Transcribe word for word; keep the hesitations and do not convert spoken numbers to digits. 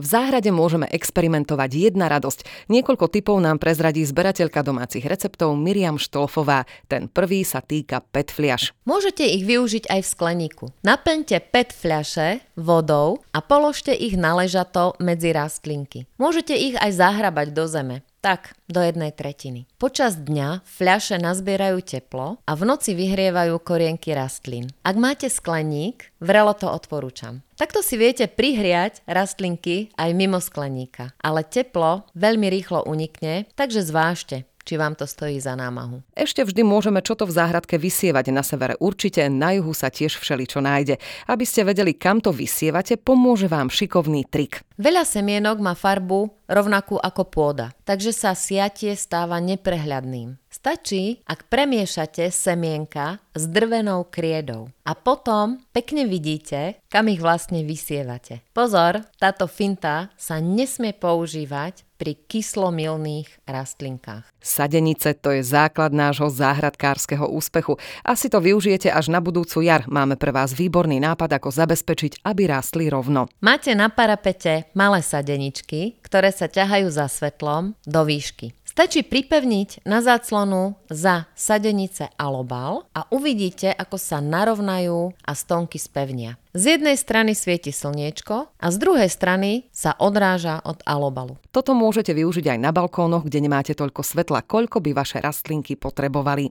V záhrade môžeme experimentovať, jedna radosť. Niekoľko tipov nám prezradí zberateľka domácich receptov Miriam Štolfová. Ten prvý sa týka pé é té fľaš. Môžete ich využiť aj v skleníku. Naplňte pé é té fľaše vodou a položte ich na ležato medzi rastlinky. Môžete ich aj zahrabať do zeme. Tak, do jednej tretiny. Počas dňa fľaše nazbierajú teplo a v noci vyhrievajú korienky rastlín. Ak máte skleník, vrelo to odporúčam. Takto si viete prihriať rastlinky aj mimo skleníka. Ale teplo veľmi rýchlo unikne, takže zvážte, či vám to stojí za námahu. Ešte vždy môžeme čo to v záhradke vysievať. Na severe určite, na juhu sa tiež všeličo nájde. Aby ste vedeli, kam to vysievate, pomôže vám šikovný trik. Veľa semienok má farbu rovnakú ako pôda, takže sa siatie stáva neprehľadným. Stačí, ak premiešate semienka s drvenou kriedou a potom pekne vidíte, kam ich vlastne vysievate. Pozor, táto finta sa nesmie používať pri kyslomilných rastlinkách. Sadenice, to je základ nášho záhradkárskeho úspechu. Asi to využijete až na budúcu jar. Máme pre vás výborný nápad, ako zabezpečiť, aby rástli rovno. Máte na parapete malé sadeničky, ktoré sa ťahajú za svetlom do výšky. Stačí pripevniť na záclonu za sadenice alobal a uvidíte, ako sa narovnajú a stonky spevnia. Z jednej strany svieti slniečko a z druhej strany sa odráža od alobalu. Toto môžete využiť aj na balkónoch, kde nemáte toľko svetla, koľko by vaše rastlinky potrebovali.